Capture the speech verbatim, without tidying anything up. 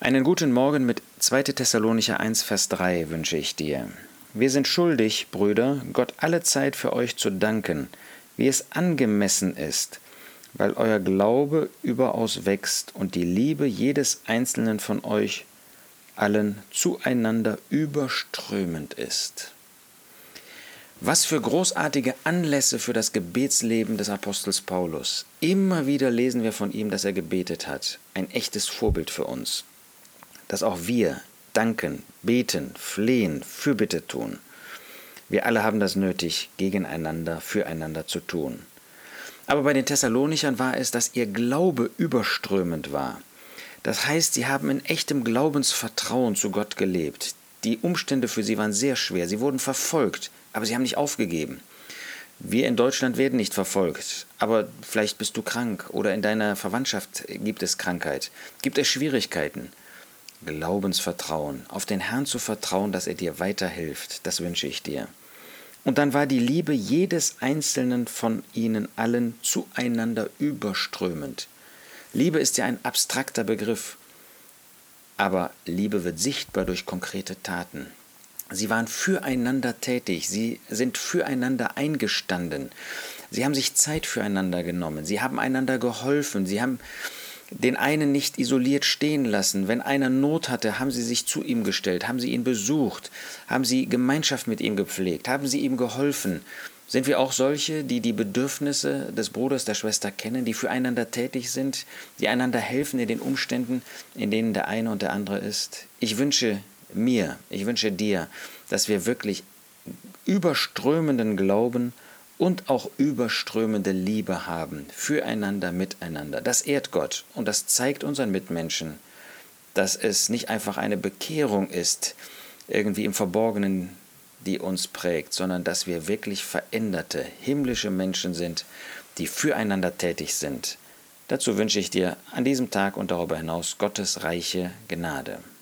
Einen guten Morgen mit zweiter Thessalonicher eins, Vers drei wünsche ich dir. Wir sind schuldig, Brüder, Gott allezeit für euch zu danken, wie es angemessen ist, weil euer Glaube überaus wächst und die Liebe jedes Einzelnen von euch allen zueinander überströmend ist. Was für großartige Anlässe für das Gebetsleben des Apostels Paulus. Immer wieder lesen wir von ihm, dass er gebetet hat. Ein echtes Vorbild für uns. Dass auch wir danken, beten, flehen, Fürbitte tun. Wir alle haben das nötig, gegeneinander, füreinander zu tun. Aber bei den Thessalonichern war es, dass ihr Glaube überströmend war. Das heißt, sie haben in echtem Glaubensvertrauen zu Gott gelebt. Die Umstände für sie waren sehr schwer. Sie wurden verfolgt, aber sie haben nicht aufgegeben. Wir in Deutschland werden nicht verfolgt, aber vielleicht bist du krank oder in deiner Verwandtschaft gibt es Krankheit, gibt es Schwierigkeiten. Glaubensvertrauen, auf den Herrn zu vertrauen, dass er dir weiterhilft, das wünsche ich dir. Und dann war die Liebe jedes Einzelnen von ihnen allen zueinander überströmend. Liebe ist ja ein abstrakter Begriff, aber Liebe wird sichtbar durch konkrete Taten. Sie waren füreinander tätig, sie sind füreinander eingestanden, sie haben sich Zeit füreinander genommen, sie haben einander geholfen, sie haben den einen nicht isoliert stehen lassen. Wenn einer Not hatte, haben sie sich zu ihm gestellt, haben sie ihn besucht, haben sie Gemeinschaft mit ihm gepflegt, haben sie ihm geholfen. Sind wir auch solche, die die Bedürfnisse des Bruders, der Schwester kennen, die füreinander tätig sind, die einander helfen in den Umständen, in denen der eine und der andere ist? Ich wünsche mir, ich wünsche dir, dass wir wirklich überströmenden Glauben und auch überströmende Liebe haben, füreinander, miteinander. Das ehrt Gott und das zeigt unseren Mitmenschen, dass es nicht einfach eine Bekehrung ist, irgendwie im Verborgenen, die uns prägt, sondern dass wir wirklich veränderte, himmlische Menschen sind, die füreinander tätig sind. Dazu wünsche ich dir an diesem Tag und darüber hinaus Gottes reiche Gnade.